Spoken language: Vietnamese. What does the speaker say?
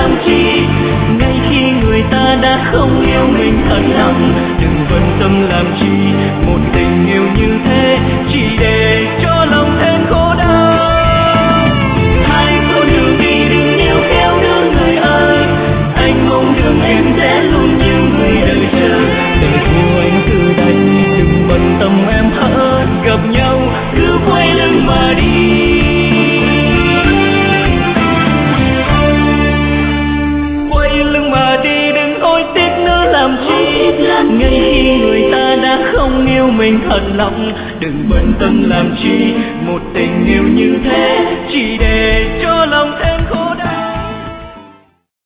làm chi. Ngay khi người ta đã không yêu mình thật lòng, đừng bận tâm làm chi. Một tình yêu như thế chỉ để cho lòng thêm khổ đau. Hãy con đường đi, đừng níu kéo đưa người ơi. Anh mong đường em sẽ luôn như người đợi chờ. Tình yêu anh từ đây, đừng bận tâm em hết. Gặp nhau cứ quay lưng mà đi. Quay lưng mà đi, đừng ôi tiếc nữa làm chi. Ngay khi người ta đã không yêu mình thật lòng, đừng bận tâm làm chi. Một tình yêu như thế chỉ để cho lòng